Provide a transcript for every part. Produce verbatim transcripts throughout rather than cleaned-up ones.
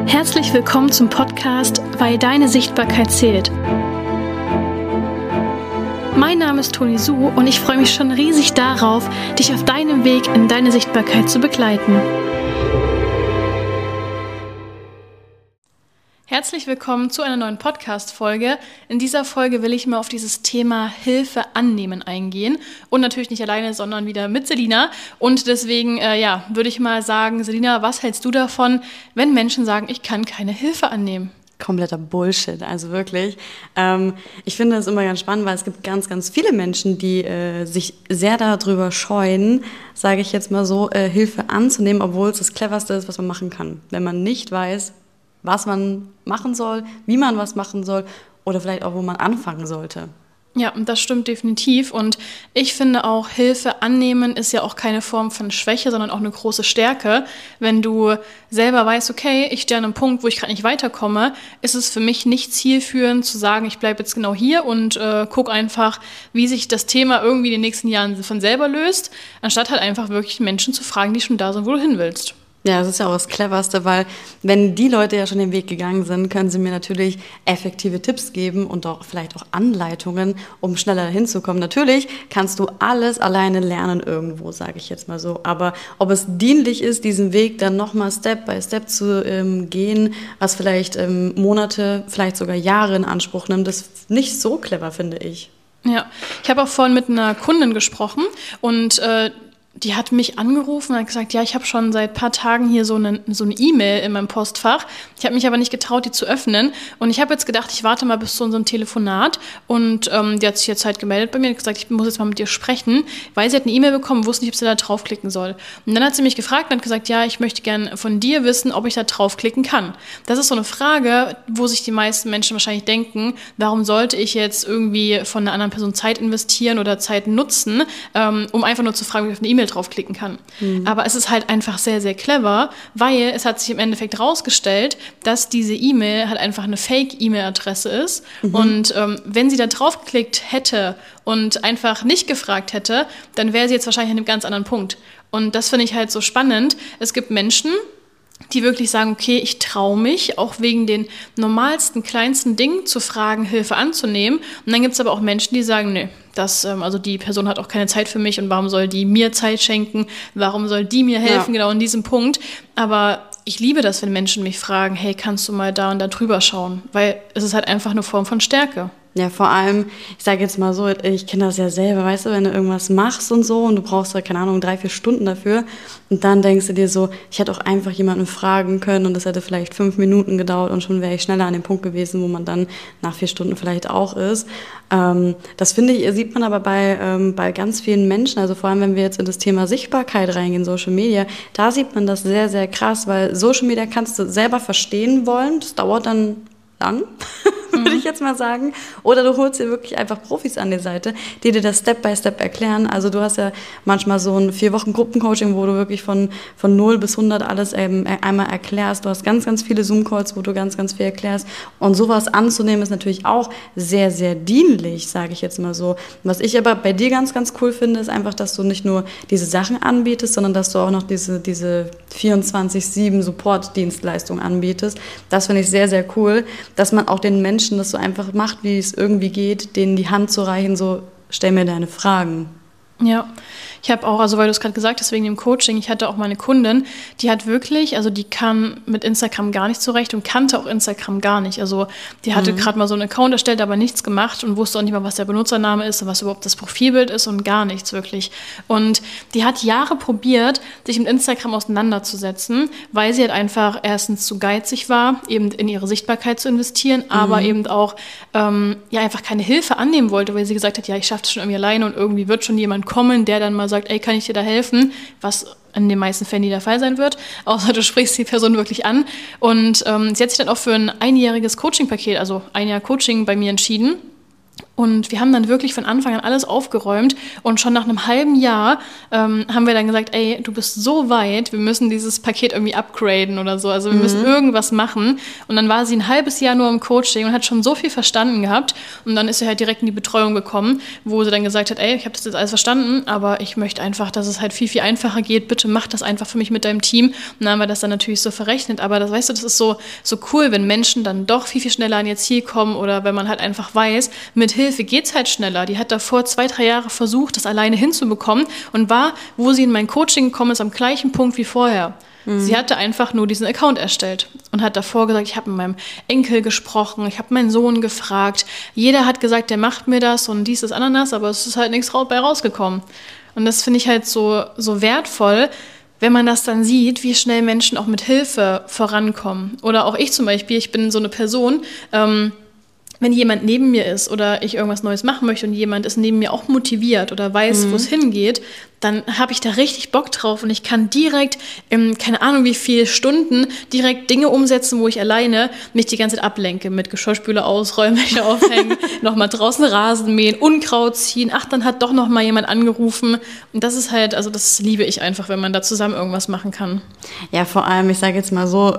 Herzlich willkommen zum Podcast Weil deine Sichtbarkeit zählt. Mein Name ist Toni Su und ich freue mich schon riesig darauf, dich auf deinem Weg in deine Sichtbarkeit zu begleiten. Herzlich willkommen zu einer neuen Podcast-Folge. In dieser Folge will ich mal auf dieses Thema Hilfe annehmen eingehen und natürlich nicht alleine, sondern wieder mit Selina. Und deswegen, äh, ja, würde ich mal sagen, Selina, was hältst du davon, wenn Menschen sagen, ich kann keine Hilfe annehmen? Kompletter Bullshit, also wirklich. Ähm, ich finde das immer ganz spannend, weil es gibt ganz, ganz viele Menschen, die äh, sich sehr darüber scheuen, sage ich jetzt mal so, äh, Hilfe anzunehmen, obwohl es das Cleverste ist, was man machen kann. Wenn man nicht weiß, was man machen soll, wie man was machen soll oder vielleicht auch, wo man anfangen sollte. Ja, das stimmt definitiv. Und ich finde auch, Hilfe annehmen ist ja auch keine Form von Schwäche, sondern auch eine große Stärke. Wenn du selber weißt, okay, ich stehe an einem Punkt, wo ich gerade nicht weiterkomme, ist es für mich nicht zielführend zu sagen, ich bleibe jetzt genau hier und äh, gucke einfach, wie sich das Thema irgendwie in den nächsten Jahren von selber löst, anstatt halt einfach wirklich Menschen zu fragen, die schon da sind, wo du hin willst. Ja, das ist ja auch das Cleverste, weil wenn die Leute ja schon den Weg gegangen sind, können sie mir natürlich effektive Tipps geben und auch vielleicht auch Anleitungen, um schneller hinzukommen. Natürlich kannst du alles alleine lernen irgendwo, sage ich jetzt mal so. Aber ob es dienlich ist, diesen Weg dann nochmal Step by Step zu ähm, gehen, was vielleicht ähm, Monate, vielleicht sogar Jahre in Anspruch nimmt, ist nicht so clever, finde ich. Ja, ich habe auch vorhin mit einer Kundin gesprochen und äh, die hat mich angerufen und hat gesagt, ja, ich habe schon seit ein paar Tagen hier so eine so eine E-Mail in meinem Postfach. Ich habe mich aber nicht getraut, die zu öffnen. Und ich habe jetzt gedacht, ich warte mal bis zu unserem Telefonat. Und ähm, die hat sich jetzt halt gemeldet bei mir und gesagt, ich muss jetzt mal mit dir sprechen, weil sie hat eine E-Mail bekommen, wusste nicht, ob sie da draufklicken soll. Und dann hat sie mich gefragt und hat gesagt, ja, ich möchte gerne von dir wissen, ob ich da draufklicken kann. Das ist so eine Frage, wo sich die meisten Menschen wahrscheinlich denken, warum sollte ich jetzt irgendwie von einer anderen Person Zeit investieren oder Zeit nutzen, ähm, um einfach nur zu fragen, ob ich auf eine E-Mail draufklicken kann. Mhm. Aber es ist halt einfach sehr, sehr clever, weil es hat sich im Endeffekt rausgestellt, dass diese E-Mail halt einfach eine Fake-E-Mail-Adresse ist. Mhm. Und ähm, wenn sie da draufgeklickt hätte und einfach nicht gefragt hätte, dann wäre sie jetzt wahrscheinlich an einem ganz anderen Punkt. Und das finde ich halt so spannend. Es gibt Menschen, die wirklich sagen, okay, ich traue mich, auch wegen den normalsten, kleinsten Dingen zu fragen, Hilfe anzunehmen. Und dann gibt es aber auch Menschen, die sagen, nee, das, ähm, also die Person hat auch keine Zeit für mich und warum soll die mir Zeit schenken? Warum soll die mir helfen, ja. Genau in diesem Punkt? Aber ich liebe das, wenn Menschen mich fragen, hey, kannst du mal da und da drüber schauen? Weil es ist halt einfach eine Form von Stärke. Ja, vor allem, ich sage jetzt mal so, ich kenne das ja selber, weißt du, wenn du irgendwas machst und so und du brauchst, keine Ahnung, drei, vier Stunden dafür und dann denkst du dir so, ich hätte auch einfach jemanden fragen können und das hätte vielleicht fünf Minuten gedauert und schon wäre ich schneller an dem Punkt gewesen, wo man dann nach vier Stunden vielleicht auch ist. Ähm, das finde ich, sieht man aber bei, ähm, bei ganz vielen Menschen, also vor allem, wenn wir jetzt in das Thema Sichtbarkeit reingehen, Social Media, da sieht man das sehr, sehr krass, weil Social Media kannst du selber verstehen wollen, das dauert dann lang, würde ich jetzt mal sagen. Oder du holst dir wirklich einfach Profis an die Seite, die dir das Step by Step erklären. Also du hast ja manchmal so ein vier Wochen Gruppencoaching, wo du wirklich von, von null bis hundert alles eben einmal erklärst. Du hast ganz, ganz viele Zoom-Calls, wo du ganz, ganz viel erklärst. Und sowas anzunehmen ist natürlich auch sehr, sehr dienlich, sage ich jetzt mal so. Was ich aber bei dir ganz, ganz cool finde, ist einfach, dass du nicht nur diese Sachen anbietest, sondern dass du auch noch diese, diese vierundzwanzig sieben Support-Dienstleistung anbietest. Das finde ich sehr, sehr cool, dass man auch den Menschen das so einfach macht, wie es irgendwie geht, denen die Hand zu reichen, so, stell mir deine Fragen. Ja, ich habe auch, also weil du es gerade gesagt hast, wegen dem Coaching, ich hatte auch mal eine Kundin, die hat wirklich, also die kam mit Instagram gar nicht zurecht und kannte auch Instagram gar nicht. Also die hatte mhm. gerade mal so einen Account erstellt, aber nichts gemacht und wusste auch nicht mal, was der Benutzername ist und was überhaupt das Profilbild ist und gar nichts wirklich. Und die hat Jahre probiert, sich mit Instagram auseinanderzusetzen, weil sie halt einfach erstens zu geizig war, eben in ihre Sichtbarkeit zu investieren, mhm. aber eben auch ähm, ja einfach keine Hilfe annehmen wollte, weil sie gesagt hat, ja, ich schaffe das schon irgendwie alleine und irgendwie wird schon jemand kommen, der dann mal sagt, ey, kann ich dir da helfen? Was in den meisten Fällen nie der Fall sein wird, außer du sprichst die Person wirklich an. Und ähm, sie hat sich dann auch für ein einjähriges Coaching-Paket, also ein Jahr Coaching bei mir entschieden. Und wir haben dann wirklich von Anfang an alles aufgeräumt und schon nach einem halben Jahr ähm, haben wir dann gesagt, ey, du bist so weit, wir müssen dieses Paket irgendwie upgraden oder so, also wir mhm. müssen irgendwas machen. Und dann war sie ein halbes Jahr nur im Coaching und hat schon so viel verstanden gehabt und dann ist sie halt direkt in die Betreuung gekommen, wo sie dann gesagt hat, ey, ich habe das jetzt alles verstanden, aber ich möchte einfach, dass es halt viel, viel einfacher geht, bitte mach das einfach für mich mit deinem Team. Und dann haben wir das dann natürlich so verrechnet, aber das, weißt du, das ist so, so cool, wenn Menschen dann doch viel, viel schneller an ihr Ziel kommen oder wenn man halt einfach weiß, mit Hilfe geht's halt schneller. Die hat davor zwei, drei Jahre versucht, das alleine hinzubekommen und war, wo sie in mein Coaching gekommen ist, am gleichen Punkt wie vorher. Mhm. Sie hatte einfach nur diesen Account erstellt und hat davor gesagt, ich habe mit meinem Enkel gesprochen, ich habe meinen Sohn gefragt. Jeder hat gesagt, der macht mir das und dies ist Ananas, aber es ist halt nichts bei rausgekommen. Und das finde ich halt so, so wertvoll, wenn man das dann sieht, wie schnell Menschen auch mit Hilfe vorankommen. Oder auch ich zum Beispiel, ich bin so eine Person, ähm, wenn jemand neben mir ist oder ich irgendwas Neues machen möchte und jemand ist neben mir auch motiviert oder weiß, mhm. wo es hingeht, dann habe ich da richtig Bock drauf und ich kann direkt, in keine Ahnung wie viele Stunden, direkt Dinge umsetzen, wo ich alleine mich die ganze Zeit ablenke. Mit Geschirrspüler ausräumen, Wäsche aufhängen, nochmal draußen Rasen mähen, Unkraut ziehen. Ach, dann hat doch nochmal jemand angerufen. Und das ist halt, also das liebe ich einfach, wenn man da zusammen irgendwas machen kann. Ja, vor allem, ich sage jetzt mal so,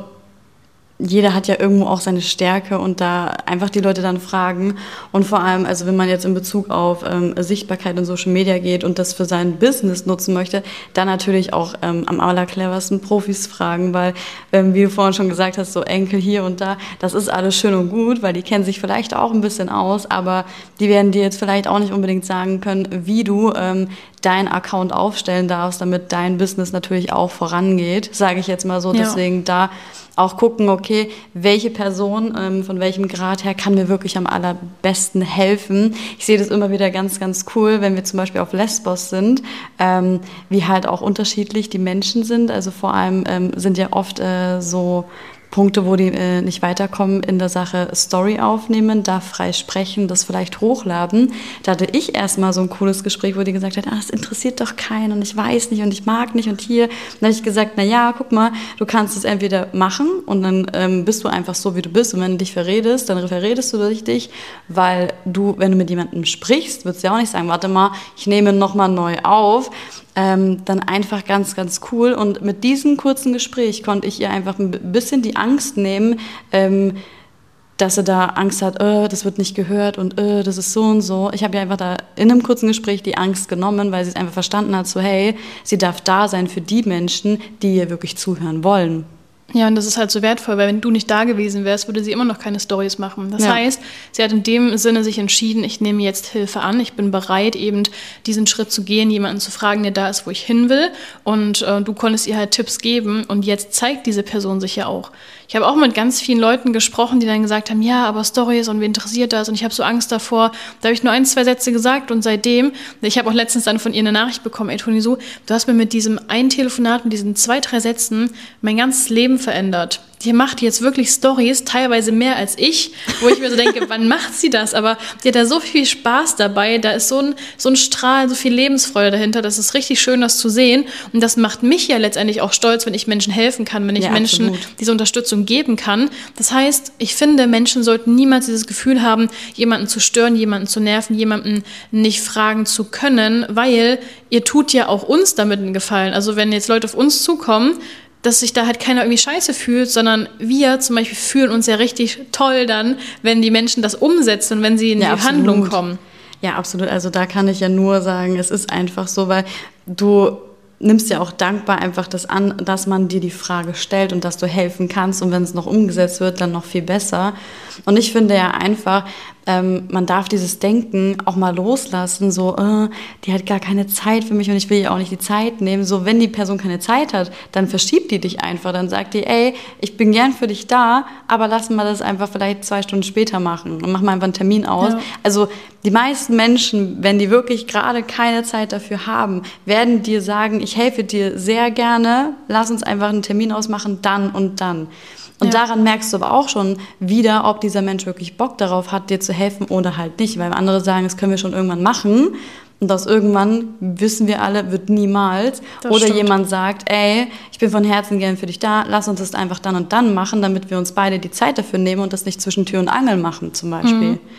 jeder hat ja irgendwo auch seine Stärke und da einfach die Leute dann fragen und vor allem, also wenn man jetzt in Bezug auf ähm, Sichtbarkeit und Social Media geht und das für sein Business nutzen möchte, dann natürlich auch ähm, am allercleversten Profis fragen, weil, ähm, wie du vorhin schon gesagt hast, so Enkel hier und da, das ist alles schön und gut, weil die kennen sich vielleicht auch ein bisschen aus, aber die werden dir jetzt vielleicht auch nicht unbedingt sagen können, wie du ähm, deinen Account aufstellen darfst, damit dein Business natürlich auch vorangeht, sage ich jetzt mal so, ja. Deswegen da auch gucken, okay, welche Person ähm, von welchem Grad her kann mir wirklich am allerbesten helfen. Ich sehe das immer wieder ganz, ganz cool, wenn wir zum Beispiel auf Lesbos sind, ähm, wie halt auch unterschiedlich die Menschen sind. Also vor allem ähm, sind ja oft äh, so Punkte, wo die äh, nicht weiterkommen in der Sache Story aufnehmen, da frei sprechen, das vielleicht hochladen. Da hatte ich erstmal so ein cooles Gespräch, wo die gesagt hat, ah, das interessiert doch keinen und ich weiß nicht und ich mag nicht und hier. Und dann habe ich gesagt, na ja, guck mal, du kannst es entweder machen und dann ähm, bist du einfach so, wie du bist und wenn du dich verredest, dann verredest du dich, weil du, wenn du mit jemandem sprichst, würdest du ja auch nicht sagen, warte mal, ich nehme nochmal neu auf. Ähm, dann einfach ganz, ganz cool. Und mit diesem kurzen Gespräch konnte ich ihr einfach ein bisschen die Angst nehmen, ähm, dass sie da Angst hat, äh, das wird nicht gehört und äh, das ist so und so. Ich habe ihr einfach da in einem kurzen Gespräch die Angst genommen, weil sie es einfach verstanden hat, so hey, sie darf da sein für die Menschen, die ihr wirklich zuhören wollen. Ja, und das ist halt so wertvoll, weil wenn du nicht da gewesen wärst, würde sie immer noch keine Storys machen. Das ja. heißt, sie hat in dem Sinne sich entschieden, ich nehme jetzt Hilfe an, ich bin bereit, eben diesen Schritt zu gehen, jemanden zu fragen, der da ist, wo ich hin will. Und äh, du konntest ihr halt Tipps geben und jetzt zeigt diese Person sich ja auch. Ich habe auch mit ganz vielen Leuten gesprochen, die dann gesagt haben, ja, aber Storys und wen interessiert das und ich habe so Angst davor. Da habe ich nur ein, zwei Sätze gesagt und seitdem, ich habe auch letztens dann von ihr eine Nachricht bekommen, ey Toni, so, du hast mir mit diesem einen Telefonat, mit diesen zwei, drei Sätzen mein ganzes Leben verändert. Die macht jetzt wirklich Storys, teilweise mehr als ich, wo ich mir so denke, wann macht sie das? Aber die hat da so viel Spaß dabei, da ist so ein, so ein Strahl, so viel Lebensfreude dahinter, das ist richtig schön, das zu sehen. Und das macht mich ja letztendlich auch stolz, wenn ich Menschen helfen kann, wenn ich ja, Menschen absolut. diese Unterstützung geben kann. Das heißt, ich finde, Menschen sollten niemals dieses Gefühl haben, jemanden zu stören, jemanden zu nerven, jemanden nicht fragen zu können, weil ihr tut ja auch uns damit einen Gefallen. Also wenn jetzt Leute auf uns zukommen, dass sich da halt keiner irgendwie scheiße fühlt, sondern wir zum Beispiel fühlen uns ja richtig toll dann, wenn die Menschen das umsetzen und wenn sie in ja, die absolut. Handlung kommen. Ja, absolut. Also da kann ich ja nur sagen, es ist einfach so, weil du nimmst ja auch dankbar einfach das an, dass man dir die Frage stellt und dass du helfen kannst und wenn es noch umgesetzt wird, dann noch viel besser. Und ich finde ja einfach, ähm, man darf dieses Denken auch mal loslassen, so, äh, die hat gar keine Zeit für mich und ich will ihr auch nicht die Zeit nehmen. So, wenn die Person keine Zeit hat, dann verschiebt die dich einfach, dann sagt die, ey, ich bin gern für dich da, aber lass mal das einfach vielleicht zwei Stunden später machen und mach mal einfach einen Termin aus. Ja. Also die meisten Menschen, wenn die wirklich gerade keine Zeit dafür haben, werden dir sagen, ich helfe dir sehr gerne, lass uns einfach einen Termin ausmachen, dann und dann. Und ja. daran merkst du aber auch schon wieder, ob dieser Mensch wirklich Bock darauf hat, dir zu helfen oder halt nicht. Weil andere sagen, das können wir schon irgendwann machen. Und das irgendwann, wissen wir alle, wird niemals. Das oder stimmt. Jemand sagt, ey, ich bin von Herzen gern für dich da, lass uns das einfach dann und dann machen, damit wir uns beide die Zeit dafür nehmen und das nicht zwischen Tür und Angel machen zum Beispiel. Mhm.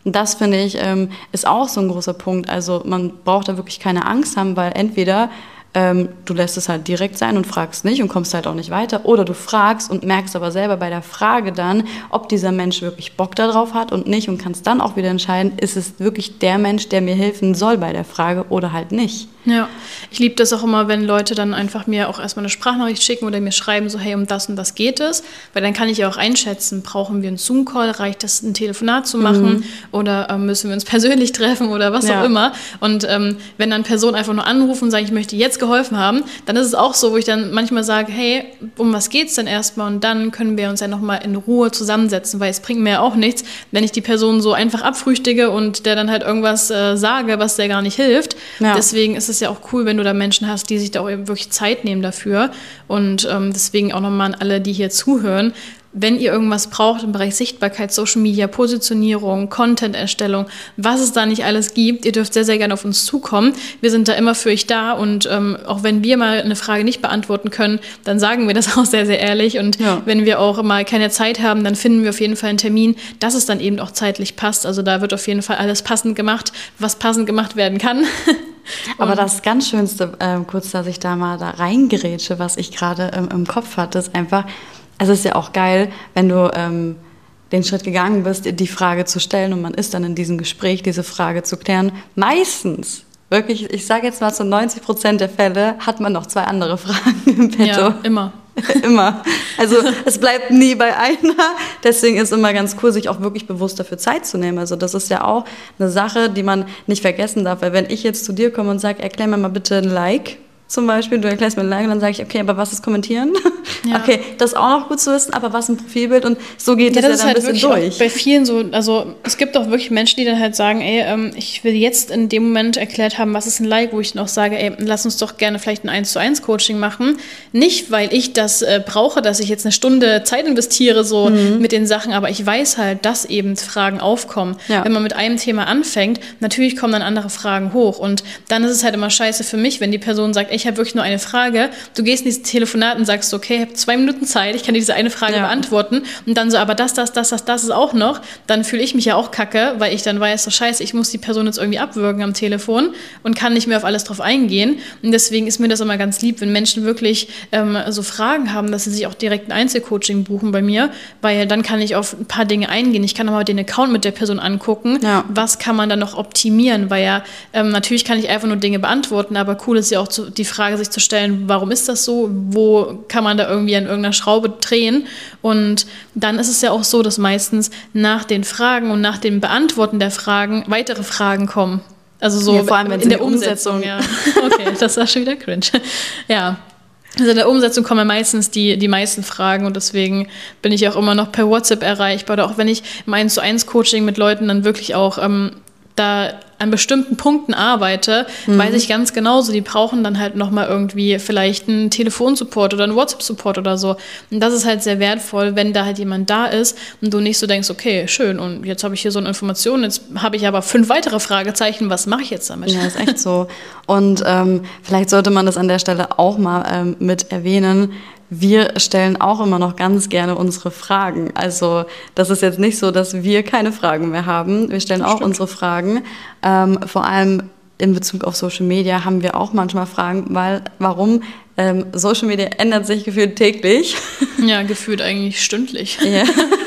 Und das, finde ich, ähm, ist auch so ein großer Punkt. Also man braucht da wirklich keine Angst haben, weil entweder ähm, du lässt es halt direkt sein und fragst nicht und kommst halt auch nicht weiter, oder du fragst und merkst aber selber bei der Frage dann, ob dieser Mensch wirklich Bock darauf hat und nicht, und kannst dann auch wieder entscheiden, ist es wirklich der Mensch, der mir helfen soll bei der Frage oder halt nicht. Ja, ich liebe das auch immer, wenn Leute dann einfach mir auch erstmal eine Sprachnachricht schicken oder mir schreiben, so hey, um das und das geht es, weil dann kann ich ja auch einschätzen, brauchen wir einen Zoom-Call, reicht das, ein Telefonat zu machen, mhm. oder ähm, müssen wir uns persönlich treffen oder was ja. auch immer. Und ähm, wenn dann Personen einfach nur anrufen und sagen, ich möchte jetzt geholfen haben, dann ist es auch so, wo ich dann manchmal sage, hey, um was geht's denn erstmal, und dann können wir uns ja nochmal in Ruhe zusammensetzen, weil es bringt mir ja auch nichts, wenn ich die Person so einfach abfrühstücke und der dann halt irgendwas äh, sage, was der gar nicht hilft. Ja. Deswegen ist es ist ja auch cool, wenn du da Menschen hast, die sich da auch eben wirklich Zeit nehmen dafür. Und ähm, deswegen auch nochmal an alle, die hier zuhören, wenn ihr irgendwas braucht im Bereich Sichtbarkeit, Social Media, Positionierung, Content-Erstellung, was es da nicht alles gibt, ihr dürft sehr, sehr gerne auf uns zukommen. Wir sind da immer für euch da, und ähm, auch wenn wir mal eine Frage nicht beantworten können, dann sagen wir das auch sehr, sehr ehrlich. Und ja. wenn wir auch mal keine Zeit haben, dann finden wir auf jeden Fall einen Termin, dass es dann eben auch zeitlich passt. Also da wird auf jeden Fall alles passend gemacht, was passend gemacht werden kann. Aber das ganz Schönste, äh, kurz, dass ich da mal da reingerätsche, was ich gerade ähm, im Kopf hatte, ist einfach, also es ist ja auch geil, wenn du ähm, den Schritt gegangen bist, die Frage zu stellen, und man ist dann in diesem Gespräch, diese Frage zu klären. Meistens, wirklich, ich sage jetzt mal zu neunzig Prozent der Fälle, hat man noch zwei andere Fragen im Petto. Ja, immer. Immer. Also es bleibt nie bei einer. Deswegen ist immer ganz cool, sich auch wirklich bewusst dafür Zeit zu nehmen. Also das ist ja auch eine Sache, die man nicht vergessen darf. Weil wenn ich jetzt zu dir komme und sage, erklär mir mal bitte ein Like, zum Beispiel, du erklärst mir ein Like, und dann sage ich, okay, aber was ist kommentieren? Ja. Okay, das ist auch noch gut zu wissen, aber was ein Profilbild, und so geht ja, es ja dann ein bisschen durch. Bei vielen so, also es gibt auch wirklich Menschen, die dann halt sagen, ey, ähm, ich will jetzt in dem Moment erklärt haben, was ist ein Like, wo ich dann auch sage, ey, lass uns doch gerne vielleicht ein eins zu eins Coaching machen. Nicht, weil ich das äh, brauche, dass ich jetzt eine Stunde Zeit investiere, so mhm. mit den Sachen, aber ich weiß halt, dass eben Fragen aufkommen. Ja. Wenn man mit einem Thema anfängt, natürlich kommen dann andere Fragen hoch, und dann ist es halt immer scheiße für mich, wenn die Person sagt, ey, ich habe wirklich nur eine Frage, du gehst in dieses Telefonat und sagst, okay, ich habe zwei Minuten Zeit, ich kann dir diese eine Frage ja. beantworten, und dann so, aber das, das, das, das, das ist auch noch, dann fühle ich mich ja auch kacke, weil ich dann weiß, so scheiße, ich muss die Person jetzt irgendwie abwürgen am Telefon und kann nicht mehr auf alles drauf eingehen, und deswegen ist mir das immer ganz lieb, wenn Menschen wirklich ähm, so Fragen haben, dass sie sich auch direkt ein Einzelcoaching buchen bei mir, weil dann kann ich auf ein paar Dinge eingehen, ich kann auch mal den Account mit der Person angucken, ja. was kann man dann noch optimieren, weil ja, ähm, natürlich kann ich einfach nur Dinge beantworten, aber cool ist ja auch zu, die Frage sich zu stellen, warum ist das so, wo kann man da irgendwie an irgendeiner Schraube drehen, und dann ist es ja auch so, dass meistens nach den Fragen und nach dem Beantworten der Fragen weitere Fragen kommen. Also so ja, vor allem in, in der Umsetzung. Umsetzung ja. Okay, das war schon wieder cringe. Ja. Also in der Umsetzung kommen ja meistens die, die meisten Fragen, und deswegen bin ich auch immer noch per WhatsApp erreichbar, oder auch wenn ich im eins zu eins Coaching mit Leuten dann wirklich auch ähm, da an bestimmten Punkten arbeite, mhm. weiß ich ganz genauso, die brauchen dann halt nochmal irgendwie vielleicht einen Telefonsupport oder einen WhatsApp-Support oder so. Und das ist halt sehr wertvoll, wenn da halt jemand da ist und du nicht so denkst, okay, schön, und jetzt habe ich hier so eine Information, jetzt habe ich aber fünf weitere Fragezeichen, was mache ich jetzt damit? Ja, ist echt so. Und ähm, vielleicht sollte man das an der Stelle auch mal ähm, mit erwähnen. Wir stellen auch immer noch ganz gerne unsere Fragen. Also das ist jetzt nicht so, dass wir keine Fragen mehr haben. Wir stellen auch unsere Fragen. Ähm, vor allem in Bezug auf Social Media haben wir auch manchmal Fragen, weil warum? Ähm, Social Media ändert sich gefühlt täglich. Ja, gefühlt eigentlich stündlich. Ja.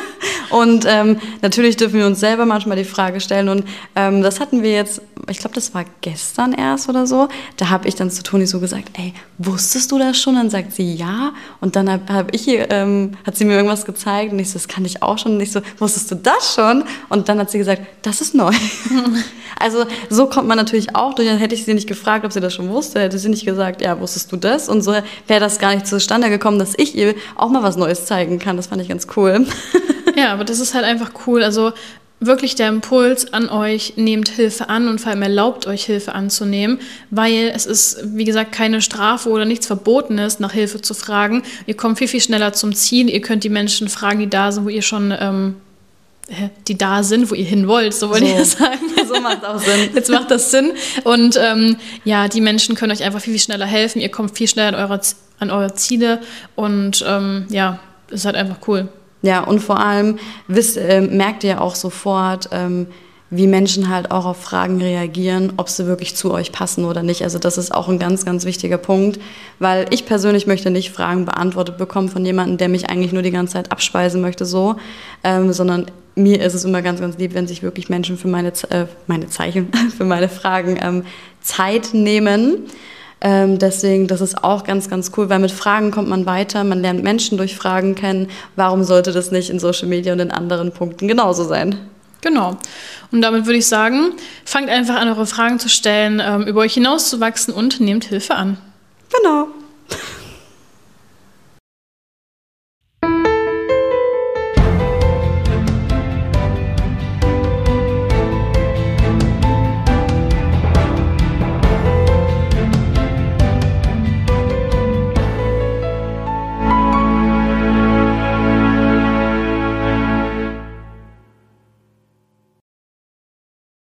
Und ähm, natürlich dürfen wir uns selber manchmal die Frage stellen. Und ähm, das hatten wir jetzt, ich glaube, das war gestern erst oder so. Da habe ich dann zu Toni so gesagt, ey, wusstest du das schon? Dann sagt sie, ja. Und dann hab, hab ich, ähm, hat sie mir irgendwas gezeigt. Und ich so, das kann ich auch schon. Und ich so, wusstest du das schon? Und dann hat sie gesagt, das ist neu. Also so kommt man natürlich auch durch. Dann hätte ich sie nicht gefragt, ob sie das schon wusste. Hätte sie nicht gesagt, ja, wusstest du das? Und so wäre das gar nicht zustande gekommen, dass ich ihr auch mal was Neues zeigen kann. Das fand ich ganz cool. Ja, aber das ist halt einfach cool. Also wirklich der Impuls an euch, nehmt Hilfe an, und vor allem erlaubt euch, Hilfe anzunehmen, weil es ist, wie gesagt, keine Strafe oder nichts Verbotenes, nach Hilfe zu fragen. Ihr kommt viel, viel schneller zum Ziel. Ihr könnt die Menschen fragen, die da sind, wo ihr schon... Ähm, die da sind, wo ihr hin wollt, so wollte so. ich das sagen. So macht auch Sinn. Jetzt macht das Sinn. Und ähm, ja, die Menschen können euch einfach viel, viel schneller helfen. Ihr kommt viel schneller an eure, an eure Ziele, und ähm, ja, ist halt einfach cool. Ja, und vor allem wisst, äh, merkt ihr auch sofort, ähm, wie Menschen halt auch auf Fragen reagieren, ob sie wirklich zu euch passen oder nicht. Also das ist auch ein ganz, ganz wichtiger Punkt, weil ich persönlich möchte nicht Fragen beantwortet bekommen von jemandem, der mich eigentlich nur die ganze Zeit abspeisen möchte, so, ähm, sondern mir ist es immer ganz, ganz lieb, wenn sich wirklich Menschen für meine, äh, meine Zeichen, für meine Fragen ähm, Zeit nehmen. Ähm, deswegen, das ist auch ganz, ganz cool, weil mit Fragen kommt man weiter, man lernt Menschen durch Fragen kennen. Warum sollte das nicht in Social Media und in anderen Punkten genauso sein? Genau. Und damit würde ich sagen, fangt einfach an, eure Fragen zu stellen, ähm, über euch hinauszuwachsen und nehmt Hilfe an. Genau.